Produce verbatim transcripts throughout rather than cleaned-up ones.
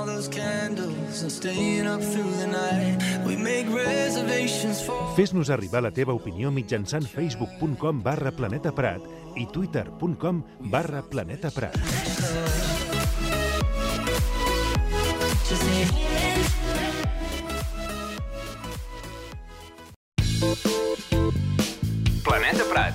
all those candles and staying up through the night. We make reservations for... Fes-nos arribar la teva opinió mitjançant facebook punt com barra Planeta Prat i twitter punt com barra Planeta Prat. Planeta Prat.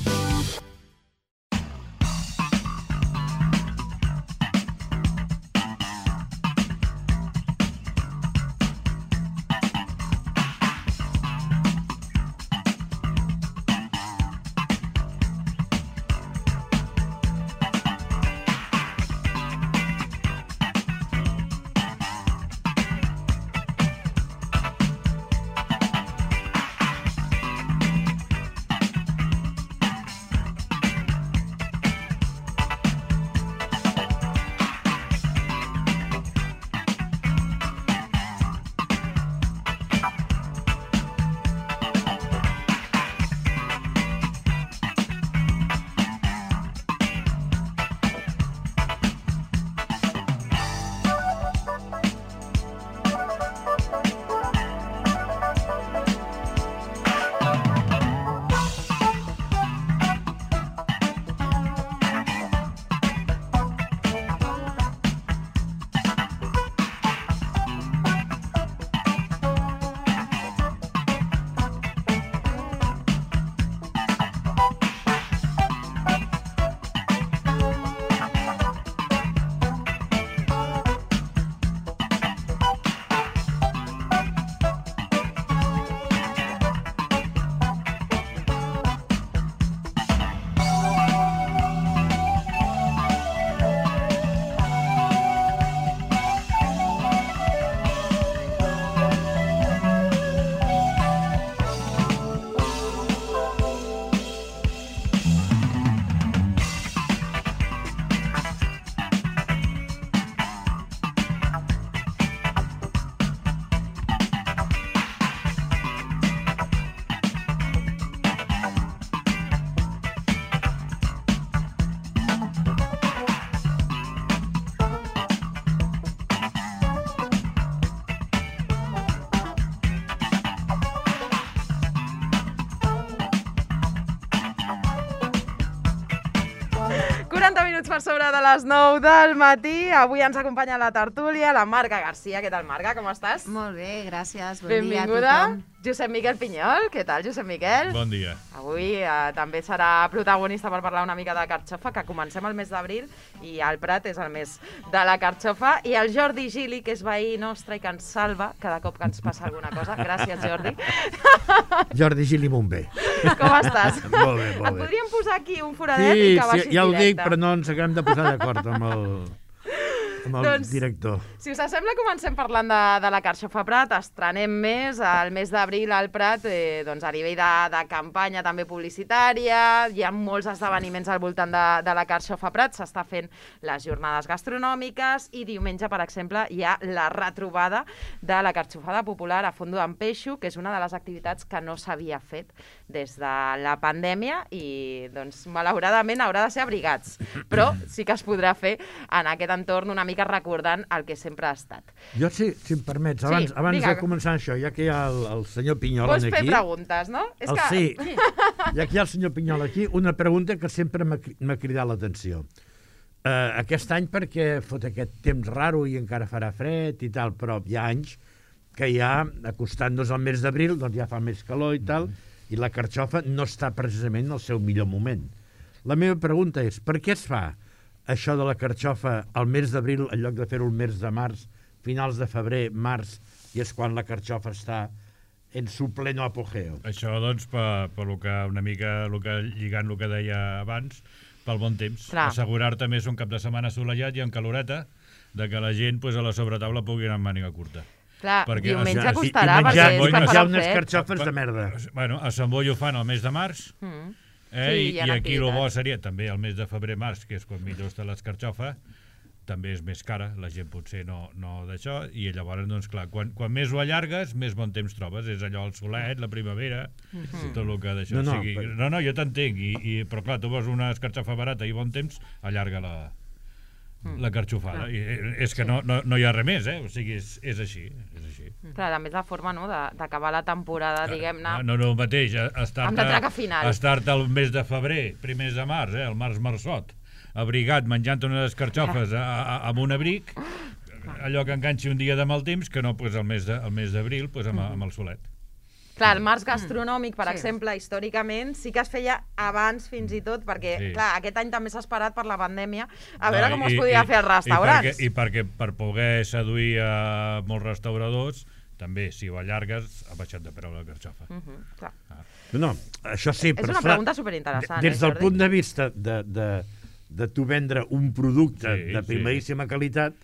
quaranta minuts per sobre de les nou del matí. Avui ens acompanya a la tertúlia la Marga Garcia. Què tal, Marga? Com estàs? Molt bé, gràcies. Bon Benvinguda. dia a tothom. Josep Miquel Pinyol. Què tal, Josep Miquel? Bon dia. Avui eh, també serà protagonista per parlar una mica de carxofa, que comencem el mes d'abril i el Prat és el mes de la carxofa. I el Jordi Gili, que és veí nostre i que ens salva cada cop que ens passa alguna cosa. Gràcies, Jordi. Jordi Gili Montbé. Com estàs? Molt bé, molt Et bé. podríem posar aquí un foradet Sí, i que baixis sí, ja ho directe. dic, però no ens acabem de posar d'acord amb el, amb el Doncs, director. Si us sembla, comencem parlant de, de la carxofa Prat. Estrenem més, el mes d'abril al Prat, eh, doncs a nivell de, de campanya també publicitària, hi ha molts esdeveniments al voltant de, de la carxofa Prat, s'està fent les jornades gastronòmiques i diumenge, per exemple, hi ha la retrobada de la carxofada popular a Fondo d'en Peixo, que és una de les activitats que no s'havia fet des de la pandèmia i, doncs, malauradament haurà de ser abrigats, però sí que es podrà fer en aquest entorn una mica recordant el que sempre ha estat. Jo, sí, si em permets, abans, Sí, abans digue. de començar això, ja que hi ha el, el senyor Pinyol Vols aquí... fer preguntes, no? És el, que... Sí, ja que hi ha el senyor Pinyol aquí, una pregunta que sempre m'ha m'ha cridat l'atenció. Uh, aquest any, perquè fot aquest temps raro i encara farà fred i tal, però hi ha anys que ja, acostant-nos al mes d'abril, doncs ja fa més calor i tal, i la carxofa no està precisament en el seu millor moment. La meva pregunta és, per què es fa això de la carxofa al mes d'abril en lloc de fer-ho el mes de març, finals de febrer, març, i és quan la carxofa està en su pleno apogeo? Això, doncs, per, per lo que una mica lo que, lligant el que deia abans, pel bon temps. Clar. Assegurar-te més un cap de setmana assolellat i en caloreta de que la gent pues, a la sobretaula pugui anar amb màniga curta. Clar, Perquè, diumenge o sigui, costarà, i menjar, perquè i és que menjar farà unes fred. carxofes de merda. Bueno, a Sant Boi ho fan al mes de març, Mm. eh? Sí, I, hi ha i aquí el bo activitats. seria també el mes de febrer-març, que és quan millor està l'escarxofa, també és més cara, la gent potser no, no d'això, i llavors, doncs clar, quan, quan més ho allargues, més bon temps trobes, és allò el solet, la primavera, Mm-hmm. tot el que d'això No, no, sigui... però- No, no, jo t'entenc, i, i, però clar, tu vols una escarxofa barata i bon temps, allarga la, la carxofada. I és que no, no, no hi ha res més, eh? O sigui, és, és així. És així. Clar, a més la forma no, d'acabar la temporada, diguem-ne... No, no el mateix, estar-te Amb la traca final. estar-te el mes de febrer, primers de març, eh? El març-marçot, abrigat, menjant unes carxofes a, a, amb un abric, allò que enganxi un dia de mal temps, que no pues, el mes d'abril pues, amb, amb el solet. Clar, el març gastronòmic, per Sí. exemple, històricament, sí que es feia abans fins i tot, perquè, Sí. clar, aquest any també s'ha esperat per la pandèmia, a veure No, com i- es podia i- fer als restaurants. I perquè, I perquè per poder seduir a molts restauradors, també, si ho allargues, ha baixat de preu la carxofa. Mhm, clar. No, això sí, És però una esclar, pregunta superinteressant, Des eh, del Jordi? punt de vista de, de, de tu vendre un producte Sí, de primeríssima qualitat,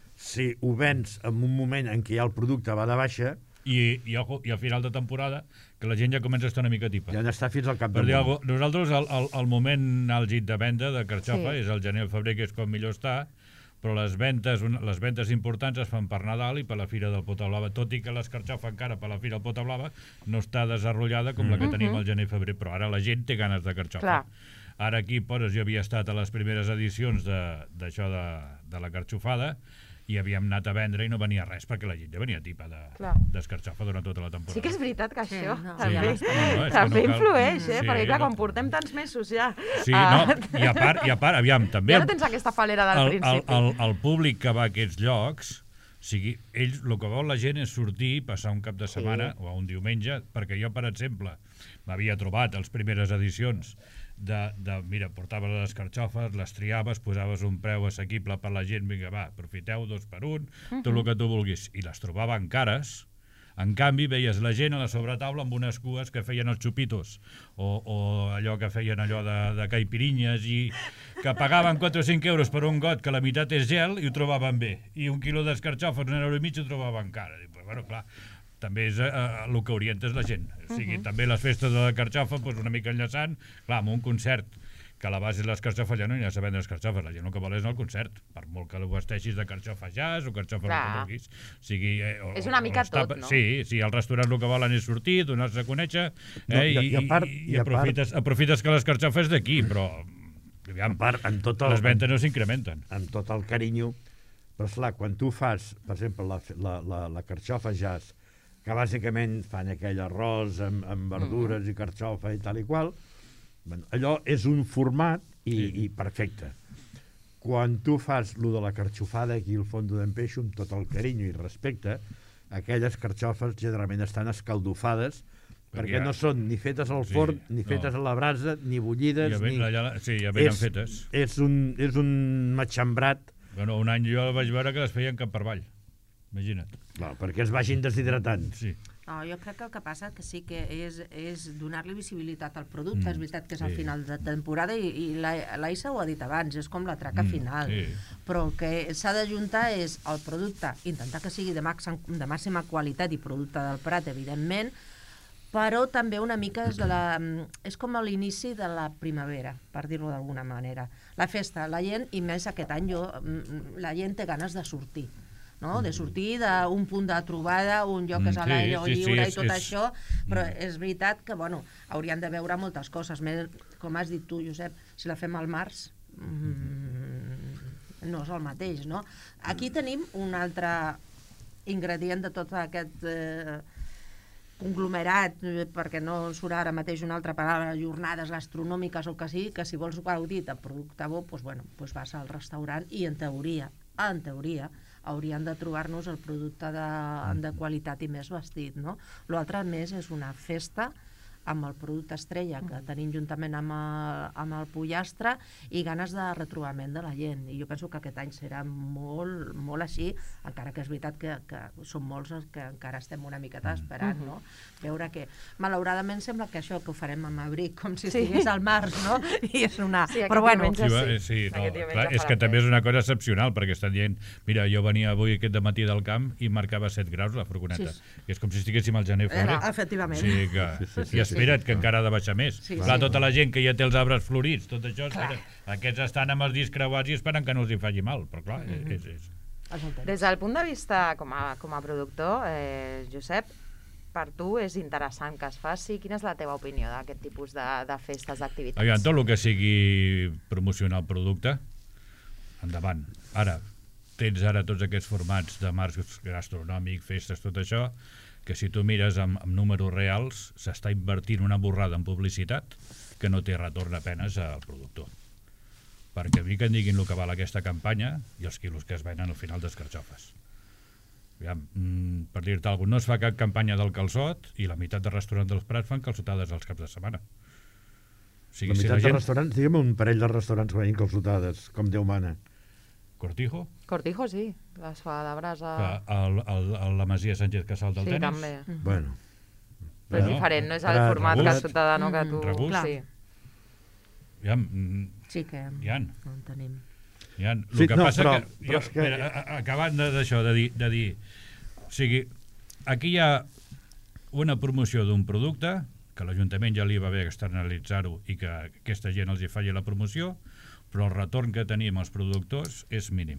si ho vens en un moment en què ja el producte va de baixa, I, i, ojo, i al final de temporada, que la gent ja comença a estar una mica tipa. ja n'està fins al cap Per del dir món. alguna cosa, nosaltres el, el, el moment àlgid de venda de carxofa Sí. és el gener o febrer, que és com millor està, però les ventes, un, les ventes importants es fan per Nadal i per la Fira del Pota Blava, tot i que l'escarxofa encara per la Fira del Pota Blava no està desenvolupada com mm. la que tenim al gener i febrer, però ara la gent té ganes de carxofa. Clar. Ara aquí, poses, jo havia estat a les primeres edicions d'això de, de, de la carxofada i havíem anat a vendre i no venia res perquè la gent ja venia tipa d'escarxofa de, durant tota la temporada. Sí que és veritat que Sí, això no. també, Sí, no, no, és que també no cal- influeix, eh? Sí, perquè clar, no. quan portem tants mesos ja... Sí, ah, no, i a part, i a part aviam, també... Ja no tens aquesta falera del el, principi. El, el, el públic que va a aquests llocs, o sigui, ells, el que vol la gent és sortir, passar un cap de setmana Sí. o un diumenge, perquè jo, per exemple, m'havia trobat a les primeres edicions de, de, mira, portaves les carxofes, les triaves, posaves un preu assequible per la gent, vinga, va, aprofiteu dos per un, tot el que tu vulguis, i les trobaven cares. En canvi, veies la gent a la sobretaula amb unes cues que feien els xupitos o, o allò que feien allò de, de caipirinyes i que pagaven quatre o cinc euros per un got que la meitat és gel i ho trobaven bé. I un quilo d'escarxofes, un euro i mig, ho trobaven cara. I, pues, bueno, clar, també és eh, el que orientes la gent. O sigui, uh -huh. també les festes de la carxofa, pues, una mica enllaçant, clar, amb un concert que a la base les carxofes ja no hi ha a vendre les carxofes, la gent el que vol és el concert, per molt que ho vesteixis de carxofa jazz o carxofa el que Clar. vulguis. O sigui, eh, o, És una mica o les tot, no? Sí, sí, els restaurants el que volen és sortir, donar-se a conèixer, No, eh, i- i, i a part- i, i i a part- aprofites, aprofites que les carxofes d'aquí, però aviam, A part, amb tot el, les ventes no s'incrementen. amb tot el carinyo, però esclar, quan tu fas, per exemple, la, la, la, la carxofa jazz, que bàsicament fan aquell arròs amb, amb verdures i carxofa i tal i qual, bueno, allò és un format i, Sí. i perfecte. Quan tu fas lo de la carxofada aquí al fondo d'en Peixo, amb tot el carinyo i respecte, aquelles carxofes generalment estan escaldofades perquè, Perquè ja- no són ni fetes al Sí, forn, ni no. fetes a la brasa, ni bullides, Ja ven, ni... allà, sí, ja venen és, fetes. És un, és un matxembrat, Bueno, un any jo vaig veure que les feien cap per avall. Imagina't. no, perquè es vagin deshidratant. Sí. No, jo crec que el que passa que sí que és, és donar-li visibilitat al producte. Mm, És veritat que és al sí. final de temporada i, i la- l'Aissa ho ha dit abans, és com la traca Mm, final. sí. Però el que s'ha d'ajuntar és el producte, intentar que sigui de, màxim, de màxima qualitat i producte del Prat, evidentment, però també una mica és, la, és com a l'inici de la primavera, per dir-ho d'alguna manera. La festa, la gent, i més aquest any, jo, la gent té ganes de sortir, no? De sortir d'un punt de trobada, un lloc que és a Mm, sí, l'aire sí, sí, lliure és- i tot és- això, però Mm. és veritat que, bueno, haurien de veure moltes coses. Més, com has dit tu, Josep, si la fem al març, mm, no és el mateix, no? Aquí tenim un altre ingredient de tot aquest eh, conglomerat, eh, perquè no surt ara mateix una altra paraula, jornades gastronòmiques o el que sigui, que si vols gaudir de producte bo, doncs, bueno, doncs vas al restaurant i en teoria, en teoria, haurien de trobar-nos el producte de, de qualitat i més vestit, no? L'altre més és una festa amb el producte estrella que tenim juntament amb el, amb el pollastre i ganes de retrobament de la gent. I jo penso que aquest any serà molt, molt així, encara que és veritat que, que són molts els que encara estem una miqueta esperant, no? Veure que, malauradament, sembla que això que ho farem amb abric, com si Sí. estigués al març, no? I és una... Sí, aquest Però bueno, diumenge Sí, va, sí. eh, sí, no, Aquest diumenge clar, és farà que també fred. és una cosa excepcional, perquè estan dient, mira, jo venia avui aquest matí del camp i marcava set graus la furgoneta. Sí. Que és com si estiguéssim al gener o febrer. Era, efectivament. Sí, que, sí, sí, i espera't, que encara ha de baixar més. Sí, Clar, sí. tota la gent que ja té els arbres florits, tot això, espera, aquests estan amb els discs creuats i esperen que no els hi faci mal, però clar, Mm-hmm. és, és, És el temps. Des del punt de vista com a, com a productor, eh, Josep, per tu és interessant que es faci. Quina és la teva opinió d'aquest tipus de, de festes, d'activitats? Aviam, tot el que sigui promocionar el producte, endavant. Ara, tens ara tots aquests formats de marcs gastronòmic, festes, tot això, que si tu mires amb, amb números reals s'està invertint una borrada en publicitat que no té retorn apenes al productor. Perquè a mi que em diguin el que val aquesta campanya i els quilos que es venen al final d'escarxofes. Aviam, mm, per dir-te alguna cosa, no es fa cap campanya del calçot i la meitat de restaurants dels Prats fan calçotades als caps de setmana. O sigui, La si meitat la de gent... restaurants, digue'm un parell de restaurants que veien calçotades, com Déu mana. Cortijo, Cortijo, sí, les fa de brasa. que el, el, el, la Masia Sánchez Casal del Sí, tenis. també. Bueno, Però és Bueno, diferent, no és el Prat, format Regut. calçotada, no, que tu... Regut. Clar. Sí. Ja, mm, Sí que hi ha. no en tenim. Hi ha. El Sí, que no, passa però- que, però jo, és que- mira, a- a- acabant de- d'això, de dir, de dir, o sigui, aquí hi ha una promoció d'un producte que l'Ajuntament ja li va bé externalitzar-ho i que aquesta gent els hi faci la promoció, però el retorn que tenim els productors és mínim.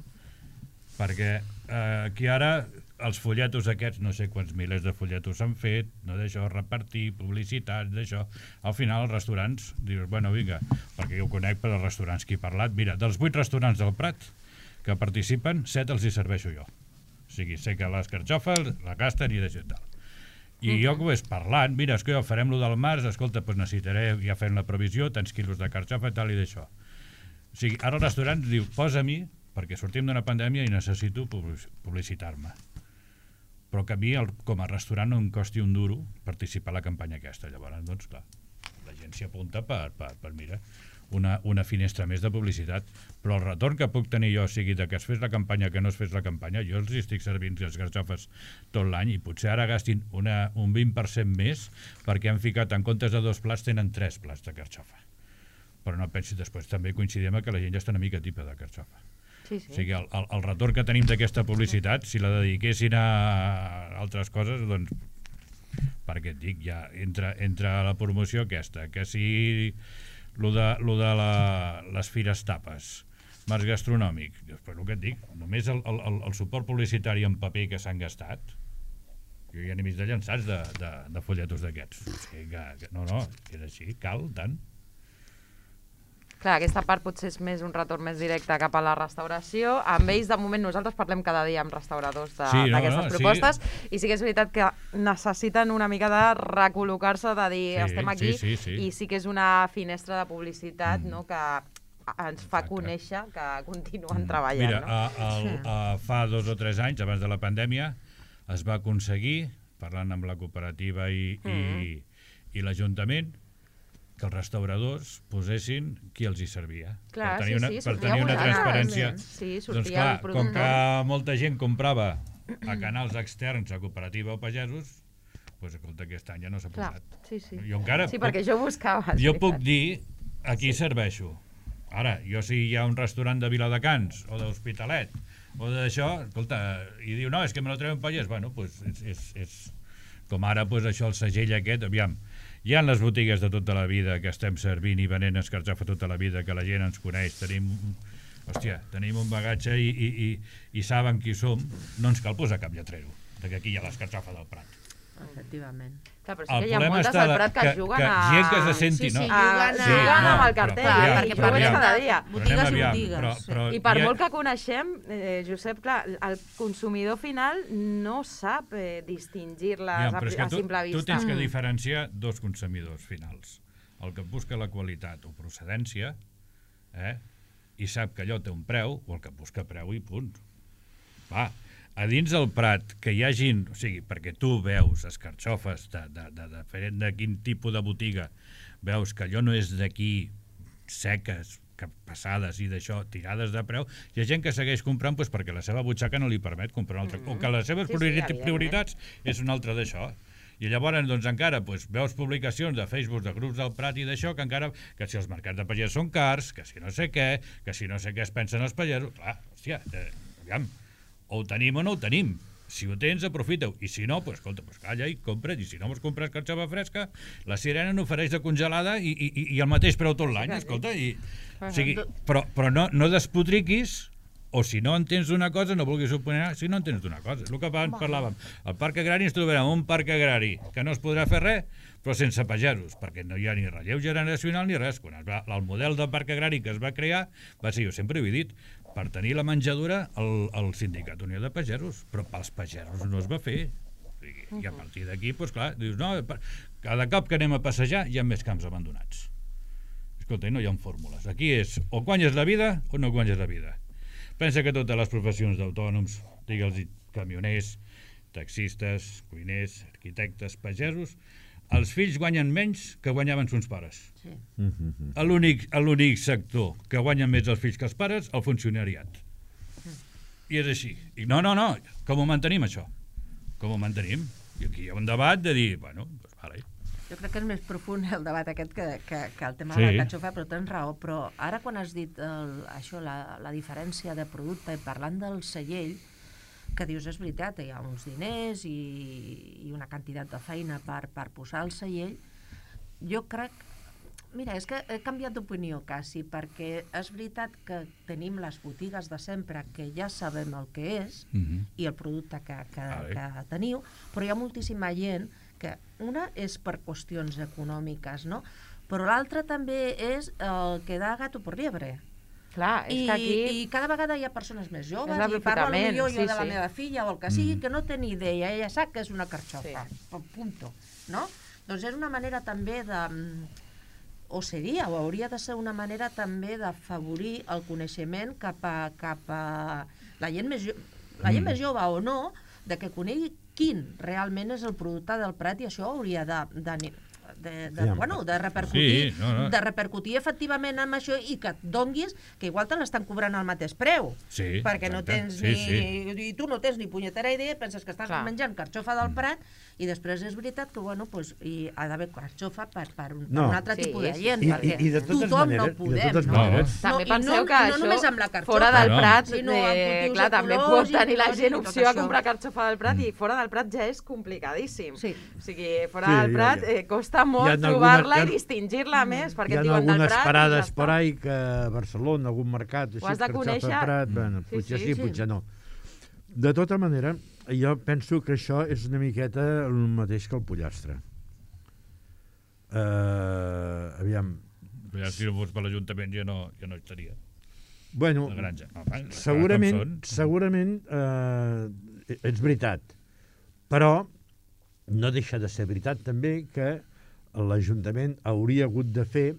Perquè eh, aquí ara els folletos aquests, no sé quants milers de folletos s'han fet, no d'això, repartir, publicitat, d'això. Al final els restaurants, dius, bueno, vinga, perquè jo ho conec per als restaurants que he parlat, mira, dels vuit restaurants del Prat que participen, set els hi serveixo jo. O sigui, sé que les carxofes la gasten i d'això i tal. I jo que ho és parlant, mira, és que jo farem lo del març, escolta, doncs necessitaré, ja fem la previsió, tants quilos de carxofa i tal i d'això. O sigui, ara el restaurant diu, posa-m'hi, perquè sortim d'una pandèmia i necessito publicitar-me. Però que a mi, el, com a restaurant, no em costi un duro participar a la campanya aquesta. Llavors, doncs, clar, la gent s'hi apunta per, per, per mira, una, una finestra més de publicitat. Però el retorn que puc tenir jo, o sigui, de que es fes la campanya, que no es fes la campanya, jo els estic servint les carxofes tot l'any i potser ara gastin una, un vint per cent més perquè han ficat, en comptes de dos plats, tenen tres plats de carxofa. Però no pensi després, també coincidim que la gent ja està una mica tipa de carxofa. Sí, sí. O sigui, el, el, el retorn que tenim d'aquesta publicitat, si la dediquessin a altres coses, doncs, perquè et dic, ja, entre, entre la promoció aquesta, que si lo de, lo de la, les fires tapes, marc gastronòmic, però el que et dic, només el, el, el suport publicitari en paper que s'han gastat, jo ja n'he vist de llançats de, de, de folletos d'aquests. O sigui, que, que, no, no, és així, cal, tant. Clar, aquesta part potser és més un retorn més directe cap a la restauració. Amb ells, de moment, nosaltres parlem cada dia amb restauradors d'aquestes Sí, no, no, propostes sí. i sí que és veritat que necessiten una mica de recol·locar-se, de dir, Sí, estem aquí, sí, sí, sí. i sí que és una finestra de publicitat Mm. no, que ens fa Exacte. conèixer que continuen treballant. Mira, no? a, a, a, fa dos o tres anys, abans de la pandèmia, es va aconseguir, parlant amb la cooperativa i, mm. i, i l'Ajuntament, que els restauradors posessin qui els hi servia. Clar, per tenir sí, una, sí, per sortia tenir una multada, transparència. sí, sortia Doncs clar, el com productor. que molta gent comprava a canals externs, a cooperativa o pagesos, doncs escolta, aquest any ja no s'ha Clar, posat. sí, sí. Jo encara Sí, puc- perquè jo buscava. és jo puc veritat. dir a qui serveixo. Ara, jo si hi ha un restaurant de Viladecans o d'Hospitalet o d'això, escolta, i diu, no, és que me lo treu un pagès, bueno, doncs és, és, és com ara, doncs això, el segell aquest, aviam, hi ha les botigues de tota la vida que estem servint i venent escarxofa tota la vida, que la gent ens coneix, tenim, hòstia, tenim un bagatge i, i, i, i saben qui som, no ens cal posar cap lletrero, de que aquí hi ha l'escarxofa del Prat. Efectivament. Clar, però sí El que hi ha problema moltes està al Prat que, que- juguen que a... gent que se senti, Sí, sí, no? a... juguen a- juguen Sí, no, amb el però- cartell, però aviam, i però ho veig aviam. cada dia. Però Botigues anem i aviam, botigues, però, sí. però I per hi ha- molt que coneixem, eh, Josep, clar, el consumidor final no sap eh, distingir-les Aviam, a, però és que a tu, simple tu vista. tens que diferenciar dos consumidors finals. El que busca la qualitat o procedència, eh, i sap que allò té un preu, o el que busca preu i punt. Va, a dins del Prat, que hi hagin, o sigui, perquè tu veus escarxofes de, de, de, de, de quin tipus de botiga, veus que allò no és d'aquí seques, que passades i d'això, tirades de preu, hi ha gent que segueix comprant doncs, perquè la seva butxaca no li permet comprar un altre, o que les seves Sí, sí, priori- evidentment. prioritats és un altre d'això. I llavors, doncs, encara doncs, veus publicacions de Facebook de grups del Prat i d'això, que encara, que si els mercats de pagès són cars, que si no sé què, que si no sé què es pensen els pagesos, clar, hòstia, eh, aviam, o ho tenim o no ho tenim. Si ho tens, aprofita-ho. I si no, doncs, escolta, doncs calla i compra't. I si no vols comprar carxofa fresca, la Sirena n'ofereix de congelada i, i, i el mateix preu tot l'any, escolta. I, o sigui, però, però no, no despotriquis o si no entens d'una cosa, no vulguis opinar si no entens d'una cosa. És el que abans parlàvem. Al parc agrari ens trobarem un parc agrari que no es podrà fer res, però sense pagesos, perquè no hi ha ni relleu generacional ni res. Quan es va, el model de parc agrari que es va crear va ser, jo sempre ho he dit, per tenir la menjadora al, al Sindicat Unió de Pagesos, però pels pagesos no es va fer. I a partir d'aquí, doncs clar, dius, no, cada cop que anem a passejar hi ha més camps abandonats. Escolta, no hi ha fórmules. Aquí és o guanyes la vida o no guanyes la vida. Pensa que totes les professions d'autònoms, digue'ls camioners, taxistes, cuiners, arquitectes, pagesos, els fills guanyen menys que guanyaven sons pares. Sí. L'únic l'únic sector que guanyen més els fills que els pares, el funcionariat. I és així. I no, no, no, com ho mantenim, això? Com ho mantenim? I aquí hi ha un debat de dir, bueno, doncs vale. Jo crec que és més profund el debat aquest que, que, que el tema Sí. de la catxofa, però tens raó. Però ara quan has dit el, això, la, la diferència de producte, i parlant del cellell, que dius, és veritat, hi ha uns diners i, i una quantitat de feina per, per posar el cellell, jo crec... Mira, és que he canviat d'opinió quasi, perquè és veritat que tenim les botigues de sempre que ja sabem el que és Mhm. i el producte que, que, Vale. que teniu, però hi ha moltíssima gent que una és per qüestions econòmiques, no? Però l'altra també és el que da gato por liebre. Clar, és I, que aquí... I cada vegada hi ha persones més joves, És i parlo l'aprofitament, millor jo sí, de la sí. meva filla o el que sigui, que no té ni idea, ella sap que és una carxofa, Sí. punto, no? Doncs és una manera també de... o seria, o hauria de ser una manera també d'afavorir el coneixement cap a, cap a la gent més, jo, la gent Mm. més jove o no, de que conegui quin realment és el producte del Prat, i això hauria de, de, de, de, Ja. bueno, de repercutir, Sí, no, no. de repercutir efectivament amb això, i que et donguis que igual te l'estan cobrant al mateix preu, Sí, perquè no exacte. tens Sí, ni... sí. I tu no tens ni punyetera idea, penses que estàs Clar. menjant carxofa del Prat, i després és veritat que, bueno, pues, hi ha d'haver carxofa per, per, un, per No. un altre Sí, tipus de sí, gent, I, i, perquè i de totes tothom maneres, no i de podem, totes no? maneres, També i penseu no, que i no això, només amb la carxofa, fora del No. Prat, sinó eh, amb cultius clar, també pot ecològics tenir la i gent tot opció a això. comprar carxofa del Prat, i fora del Prat ja és complicadíssim. Sí. O sigui, fora Sí, del ja, Prat ja. eh, costa Hi molt ha alguna- trobar-la hi ha- i distingir-la més, hi perquè ha et diuen del algunes Prat i parades ja por està. ahí que a Barcelona, algun mercat, Ho has de carxofa conèixer. Prat, bueno, Sí, potser sí, sí, sí. potser no. De tota manera, jo penso que això és una miqueta el mateix que el pollastre. Uh, aviam, Ja, si no fos per l'Ajuntament ja no, ja no estaria. bueno, La granja. No, va, segurament, com són. segurament eh, és veritat, però no deixa de ser veritat també que l'Ajuntament hauria hagut de fer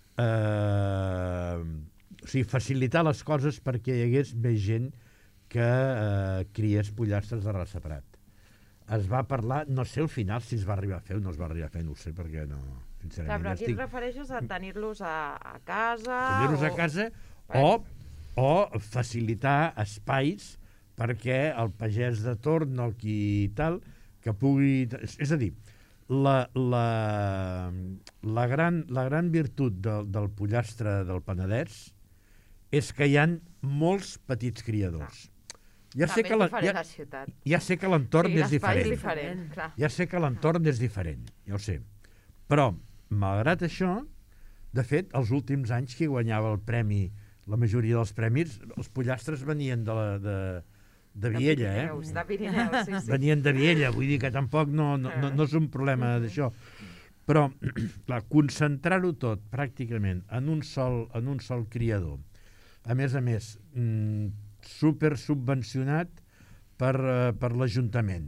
eh, o sigui, facilitar les coses perquè hi hagués més gent que eh, criés pollastres de raça Prat. Es va parlar, no sé al final si es va arribar a fer o no es va arribar a fer, no ho sé perquè no, Clar, sincerament però aquí estic... et refereixes a tenir-los a, a casa... tenir-los a o- casa o, o facilitar espais perquè el pagès de torn o qui tal, que pugui... És, és a dir, la, la, la, gran, la gran virtut del, del pollastre del Penedès és que hi han molts petits criadors. Ja sé, També que és la, diferent ja, la ciutat. ja sé que l'entorn Sí, és l'espai és diferent. diferent, clar. Ja sé que l'entorn és diferent, ja ho sé. Però, malgrat això, de fet, els últims anys qui guanyava el premi, la majoria dels premis, els pollastres venien de, la, de, de Viella, eh? Pirineus, de Pirineus, sí, sí. Venien de Viella, vull dir que tampoc no, no, no, no és un problema d'això. Però, clar, concentrar-ho tot, pràcticament, en un sol, en un sol criador, a més a més, mm, super subvencionat per, uh, per l'Ajuntament,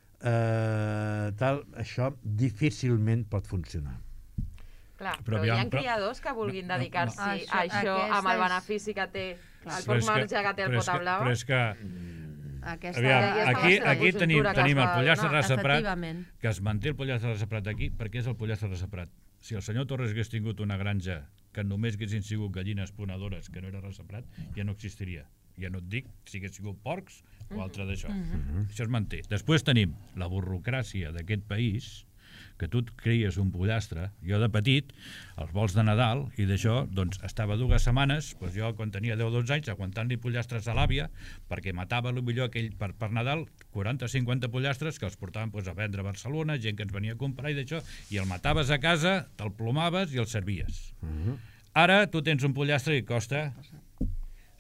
uh, tal, això difícilment pot funcionar. Clar, Però però, hi ha aviam, però- criadors que vulguin no, no, dedicar-s'hi no. a Això- això amb el aquesta és- benefici que té el Però poc és que- marge que té el però és que- Potablau. Però és que, Aquesta, aviam, ja està aquí, la seva aquí tenim, conjuntura que tenim es el va pollastre donar. Rasa Prat, efectivament. que es manté el pollastre Rasa Prat aquí, perquè és el pollastre Rasa Prat. Si el senyor Torres hagués tingut una granja que només haguessin sigut gallines ponedores, que no era Rasa Prat, ja no existiria. Ja no et dic si hagués sigut porcs o altre d'això. Això es manté. Després tenim la burocràcia d'aquest país, que tu et creies un pollastre. Jo de petit, als vols de Nadal, i d'això, doncs, estava dues setmanes, doncs jo quan tenia deu o dotze anys, aguantant-li pollastres a l'àvia, perquè matava potser aquell, per, per Nadal, quaranta o cinquanta pollastres que els portaven doncs, a vendre a Barcelona, gent que ens venia a comprar i d'això, i el mataves a casa, te'l plomaves i el servies. Ara tu tens un pollastre que costa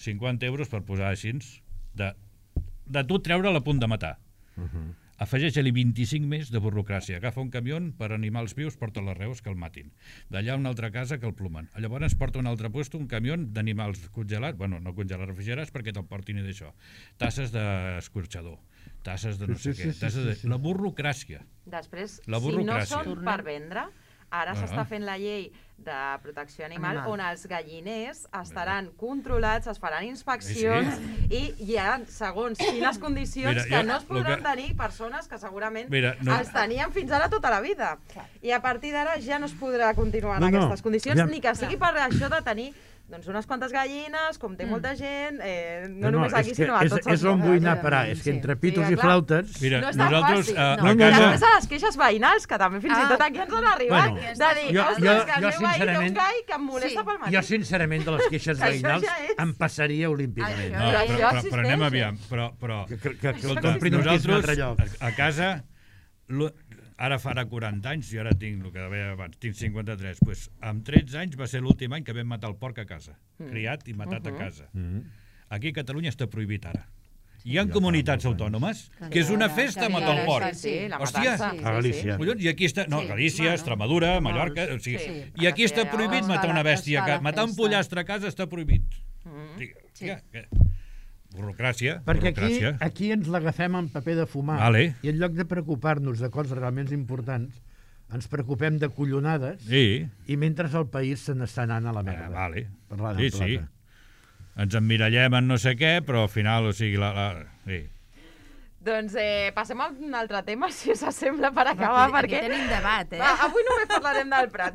cinquanta euros per posar així, de, de tu treure la punt de matar. Uh-huh. Afegeix-li vint-i-cinc més de burocràcia. Agafa un camió per animals vius, porta les reus que el matin. D'allà una altra casa que el plumen. Llavors porta un altre puesto, un camió d'animals congelats, bueno, no congelats, refrigerats, perquè te'l portin i d'això. Tasses d'escorxador, tasses de no sé què, tasses de... La burocràcia. Després, La si no burocràcia. són per vendre, ara Ah. s'està fent la llei de protecció animal, Animal. on els galliners estaran controlats, es faran inspeccions i hi ha, segons quines condicions, Mira, que jo- no es lo podran que- tenir persones que segurament Mira, no- els tenien fins ara tota la vida. I a partir d'ara ja no es podrà continuar en No, no, aquestes condicions, ja- ni que sigui per això de tenir doncs, unes quantes gallines, com té molta gent, eh, no, només aquí, és que sinó a és, tots els és on vull anar a llocs, parar. evidentment, És que sí. entre Sí, pitos i clar. flautes... Mira, no és tan nosaltres fàcil. a, no. a no, I casa... després a les queixes veïnals, que també fins Ah. i tot aquí ens han arribat, Bueno, de dir, jo- ostres, jo- que el jo meu veí té un sincerament- gai que em molesta Sí. pel matí. Jo, sincerament, de les queixes Això veïnals ja és. em passaria olímpicament. No, Això però, ja però, existeix, però anem eh? aviam. Però, però, Que, que, que, que el escolta, comprin un pis a un altre lloc. a, a casa, lo, ara farà quaranta anys, jo ara tinc, el que deia abans, tinc cinquanta-tres, doncs amb tretze anys va ser l'últim any que vam matar el porc a casa, criat i matat a casa. Aquí a Catalunya està prohibit ara. Hi ha comunitats autònomes que és una festa matar el porc. Sí, sí, la Hòstia, matança. sí, a Galícia. Collons, i aquí està... No, Sí, Galícia, bueno, Extremadura, Mallorca... O sigui, Sí, I aquí està perquè prohibit es matar fa una la- bèstia. es fa Que la matar un festa. pollastre a casa està prohibit. Mm. Sí. Sí. Que... Burocràcia, Perquè aquí, burocràcia. aquí ens l'agafem en paper de fumar. Vale. I en lloc de preocupar-nos de coses realment importants, ens preocupem de collonades Sí. i mentre el país se n'està anant a la Ah, merda. vale. Parlant Sí, en sí. plata. Ens emmirallem en no sé què, però al final, o sigui, la... la... Sí. Doncs eh, passem a un altre tema, si us sembla, per acabar, Aquí, aquí perquè... tenim debat, eh? Va, avui només parlarem del Prat.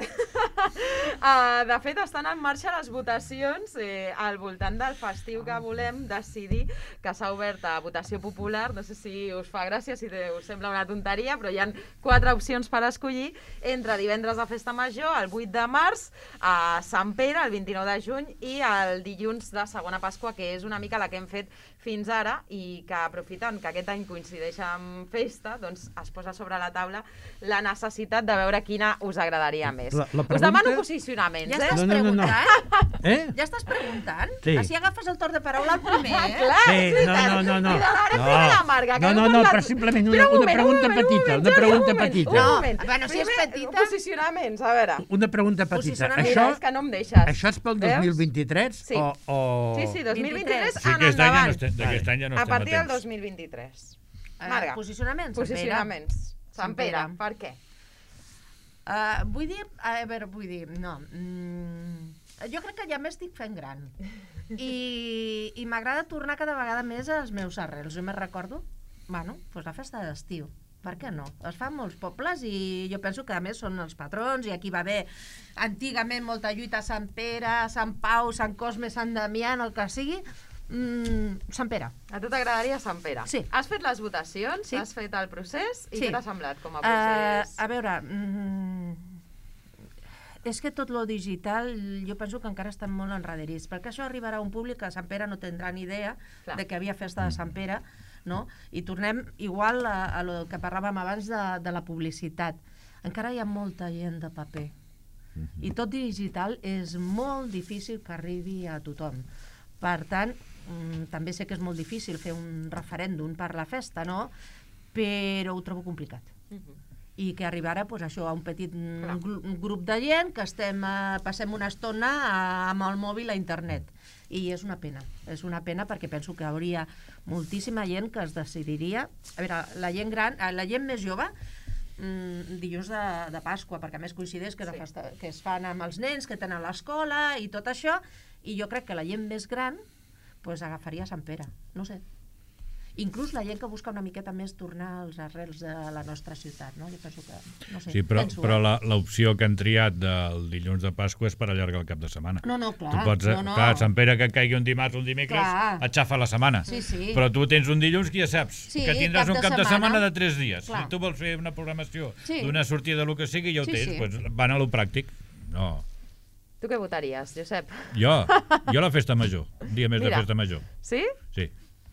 uh, de fet, estan en marxa les votacions eh, al voltant del festiu que volem decidir, que s'ha obert a votació popular. No sé si us fa gràcia, si us sembla una tonteria, però hi ha quatre opcions per escollir entre divendres de Festa Major, el vuit de març, a Sant Pere, el vint-i-nou de juny, i el dilluns de Segona Pasqua, que és una mica la que hem fet fins ara i que, aprofitant que aquest any coincideix amb festa, doncs es posa sobre la taula la necessitat de veure quina us agradaria més. La- la Us pregunta- demano posicionaments, Ja eh? estàs No, no, no, no. preguntant? Eh? Ja estàs preguntant? Sí. Així agafes el torn de paraula al primer, eh? Clar, Sí, és no, veritat. no, no, no. Li donaré No. primer la Marga, que No, hem no, no, parlat- però simplement una- Però un una moment, pregunta un moment, petita, un moment, una Jordi, pregunta un moment, petita. un No, moment. bueno, si és Primer, petita- Posicionaments, a veure. Una pregunta petita. Posicionament. Això, Mira, és que no em deixes. això és pel Veus? dos mil vint-i-tres Sí. o, o... Sí, sí, dos mil vint-i-tres Sí, en aquest any ja no endavant. estem, d'aquest any ja no A estem partir del temps. dos mil vint-i-tres. Eh, Marga, posicionaments, Sant Pere. posicionaments. Sant Sant Pere, Pere. per què? Uh, vull dir, a veure, vull dir, no. Mm, jo crec que ja m'estic fent gran. I, i m'agrada tornar cada vegada més als meus arrels. Jo me recordo, bueno, doncs la festa d'estiu. Per què no? Es fa en molts pobles i jo penso que a més són els patrons i aquí va haver antigament molta lluita a Sant Pere, Sant Pau, Sant Cosme, Sant Damià, el que sigui. Mm, Sant Pere. A tu t'agradaria Sant Pere? Sí. Has fet les votacions, Sí. has fet el procés i Sí. què t'ha semblat com a Uh, procés? a veure, mm, és que tot lo digital jo penso que encara estan molt enrederits, perquè això arribarà a un públic que a Sant Pere no tindrà ni idea Clar. de que havia festa de Sant Pere, no? I tornem igual a, a lo que parlàvem abans de, de la publicitat. Encara hi ha molta gent de paper. I tot digital és molt difícil que arribi a tothom. Per tant, mm, també sé que és molt difícil fer un referèndum per la festa, no? Però ho trobo complicat. Mhm. I que arribarà doncs, això, a un petit mm, Clar. gru- un grup de gent que estem, eh, passem una estona a, amb el mòbil a internet. I és una pena, és una pena perquè penso que hauria moltíssima gent que es decidiria... A veure, la gent gran, eh, la gent més jove, mm, dilluns de, de Pasqua, perquè a més coincideix que, Sí. sí. festa, que es fan amb els nens, que tenen l'escola i tot això, i jo crec que la gent més gran pues, agafaria Sant Pere, no sé. Inclús la gent que busca una miqueta més tornar als arrels de la nostra ciutat, no? Jo penso que, no sé, Sí, però, penso, però eh? la- l'opció que han triat del dilluns de Pasqua és per allargar el cap de setmana. No, no, clar. Tu pots, no, no. clar, Sant Pere que caigui un dimarts o un dimecres, Clar. et xafa la setmana. Sí, sí. Però tu tens un dilluns que ja saps Sí, que tindràs cap un de cap de setmana. setmana de tres dies. Clar. Si tu vols fer una programació Sí. d'una sortida del que sigui, ja ho Sí, tens, sí. doncs van a lo pràctic. No. Tu què votaries, Josep? Jo, jo la festa major, un dia més Mira. de festa major. Sí? Sí.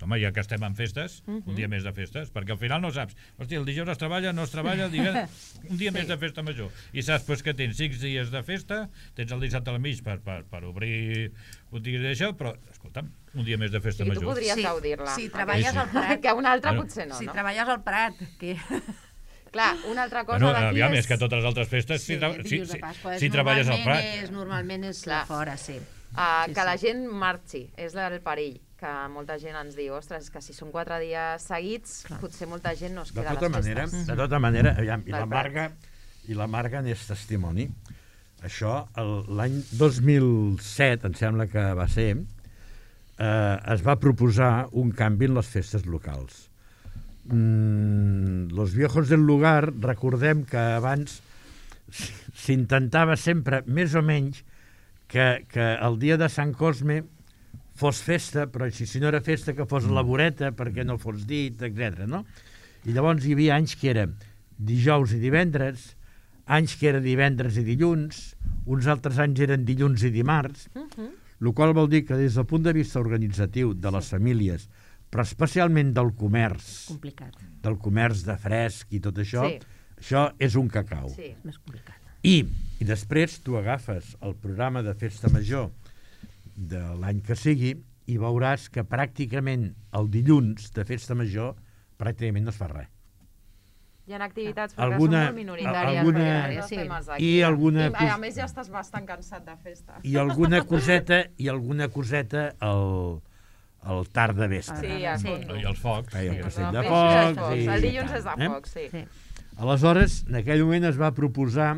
home, ja que estem en festes, uh-huh. un dia més de festes, perquè al final no saps, hòstia, el dijous es treballa, no es treballa, el dia... un dia sí. més de festa major. I saps pues, que tens sis dies de festa, tens el dissabte al mig per, per, per obrir botigues d'això, però, escolta'm, un dia més de festa sí, major. Tu podries sí, gaudir-la. Si treballes al Prat. Que un altre bueno, potser no, si no? Si treballes al Prat, que... Clar, una altra cosa bueno, d'aquí aviam, és... és que totes les altres festes, Sí, si, tra si, dilluns de si, Pasqua. si treballes al Prat... És, normalment és Clar. fora, sí. Uh, Sí, que sí. la gent marxi, és el perill, que molta gent ens diu, ostres, que si són quatre dies seguits, Clar. potser molta gent no es De queda a tota les manera, festes. de tota manera, aviam, i la Del Prat. Marga i la Marga n'és testimoni. Això, el- l'any dos mil set, em sembla que va ser, eh, es va proposar un canvi en les festes locals. Mm, los viejos del lugar, recordem que abans s'intentava sempre, més o menys, que, que el dia de Sant Cosme fos festa, però si, si no era festa que fos la voreta perquè no fos dit, etcètera. No? I llavors hi havia anys que era dijous i divendres, anys que era divendres i dilluns, uns altres anys eren dilluns i dimarts, Uh -huh. el qual vol dir que des del punt de vista organitzatiu de les famílies, però especialment del comerç, Complicat. del comerç de fresc i tot això, Sí. això és un cacau. Sí. És més complicat. I, I després tu agafes el programa de festa major de l'any que sigui i veuràs que pràcticament el dilluns de festa major pràcticament no es fa res. Hi ha activitats però Alguna- que són molt minoritàries. alguna- perquè no sí. estem aquí. I alguna I, cos- a més, ja estàs bastant cansat de festa. I alguna coseta, i alguna coseta al, al tard de vespre. Sí, a Sí. fondo. I els focs. Feia el Sí, castell el de peix focs. és de focs. i El dilluns tant, és de eh? focs, sí. Sí. Aleshores, en aquell moment es va proposar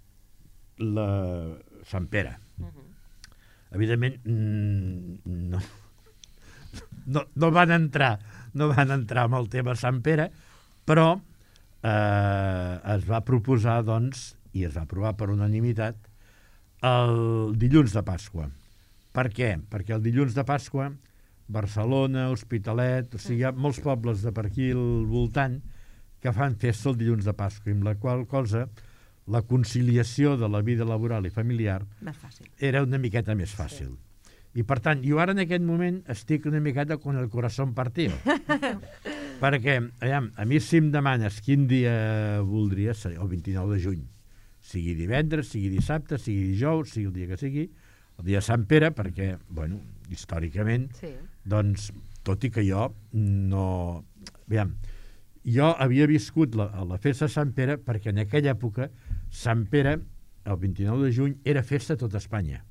la Sant Pere. Evidentment, mm, no, no, no van entrar no van entrar amb el tema Sant Pere, però eh, es va proposar, doncs, i es va aprovar per unanimitat, el dilluns de Pasqua. Per què? Perquè el dilluns de Pasqua, Barcelona, Hospitalet, o sigui, hi ha molts pobles de per aquí al voltant que fan festa el dilluns de Pasqua, amb la qual cosa la conciliació de la vida laboral i familiar Més fàcil. era una miqueta més fàcil. I per tant, jo ara en aquest moment estic una miqueta con el corazón partido. Perquè, aviam, a mi si em demanes quin dia voldria, seria el vint-i-nou de juny. Sigui divendres, sigui dissabte, sigui dijous, sigui el dia que sigui, el dia de Sant Pere, perquè, bueno, històricament, Sí. doncs, tot i que jo no... Aviam, jo havia viscut la, la festa de Sant Pere perquè en aquella època Sant Pere, el vint-i-nou de juny, era festa a tota Espanya.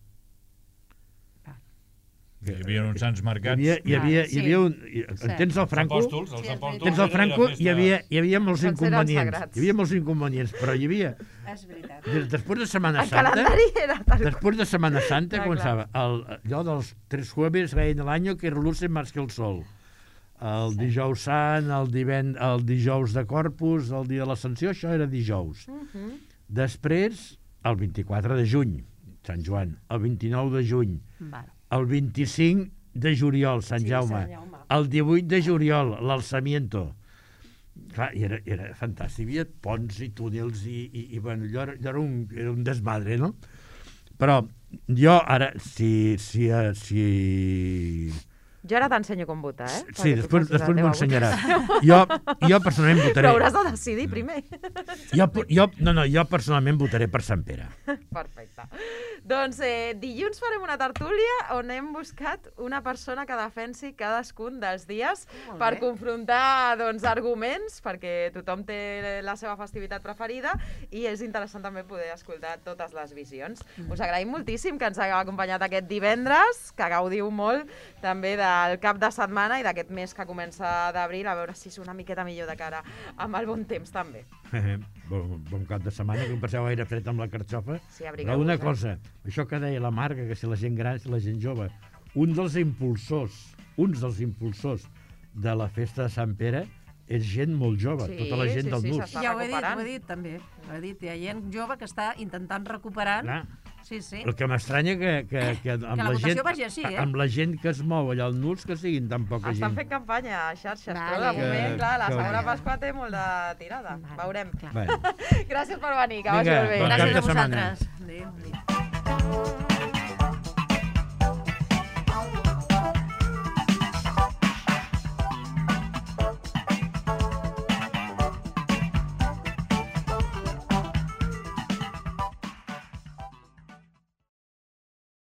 Hi havia uns sants Hi marcats. havia, hi havia, hi havia un... hi- Sí. Tens el Franco? Apòstols, els Sí, és apòstols. Tens el eren Franco, la festa- hi havia, hi havia molts Tots eren inconvenients. sagrats. Hi havia molts inconvenients, però hi havia... És veritat. Des, després de Setmana El Santa... calendari era tal Después de Semana Santa Clar, començava el, allò dels tres jueves en l'any que relucen más que el sol. El sí. dijous sant, el, divend, el dijous de Corpus, el dia de l'Ascensió, això era dijous. Uh -huh. Després, el vint-i-quatre de juny, Sant Joan, el vint-i-nou de juny, Val. el vint-i-cinc de juliol, Sant Sí, Jaume, Sant Jaume. el divuit de juliol, l'Alçamiento. Clar, i era, era fantàstic, hi havia ponts i túnels i, i, i bueno, allò era, allò era, un, era un desmadre, no? Però jo ara, si... si, eh, si Jo ara t'ensenyo com votar, eh? sí, Perquè tu després, facis la després teva m'ho ensenyaràs. Jo, jo personalment votació. votaré... Però hauràs de decidir primer. Jo, jo, no, no, jo personalment votaré per Sant Pere. Perfecte. Doncs eh, dilluns farem una tertúlia on hem buscat una persona que defensi cadascun dels dies Molt per bé. confrontar doncs, arguments, perquè tothom té la seva festivitat preferida i és interessant també poder escoltar totes les visions. Mm. Us agraïm moltíssim que ens hagueu acompanyat aquest divendres, que gaudiu molt també del cap de setmana i d'aquest mes que comença d'abril, a veure si és una miqueta millor de cara amb el bon temps també. bon, bon cap de setmana, que em passeu aire fred amb la carxofa. Sí, Però abrigueu-vos, una eh? cosa, això que deia la Marga, que si la gent gran, si la gent jove, un dels impulsors, uns dels impulsors de la festa de Sant Pere és gent molt jove, Sí, tota la gent sí, del sí, Nus. s'està Ja ho he dit, recuperant. ho he dit també. Ho he dit, hi ha gent jove que està intentant recuperar. Clar. Sí, sí. El que m'estranya que, que, que, amb, la la votació gent, vagi així, eh? amb la gent que es mou allà al Nus, que siguin tan poca Estan gent. fent campanya a xarxes, Vale. però de moment, Que- clar, la que- segona Pasqua té molt de tirada. Vale, Veurem. clar. Bueno. Gràcies per venir, que vagi Vinga, molt bé. bon cap Gràcies de a setmana. vosaltres. Adéu. Adéu.